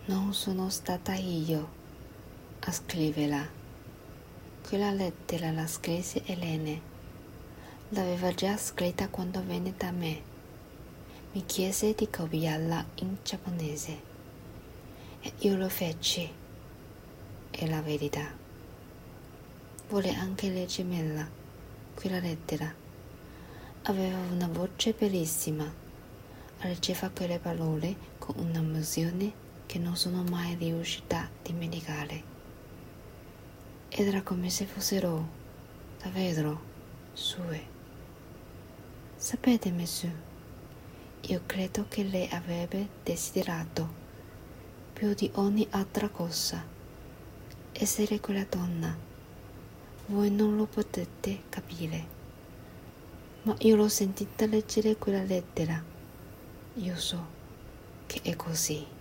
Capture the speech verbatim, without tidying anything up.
Non sono stata io a scriverla. Quella lettera la scrisse Elene. L'aveva già scritta quando venne da me. Mi chiese di copiarla in giapponese e io lo feci. È la verità. Vuole anche leggermela, quella lettera. Aveva una voce bellissima. Leggeva quelle parole con un'emozione che non sono mai riuscita a dimenticare. Era come se fossero davvero sue. Sapete, Messu, io credo che lei avrebbe desiderato, più di ogni altra cosa, essere quella donna. Voi non lo potete capire, ma io l'ho sentita leggere quella lettera. Io so che è così.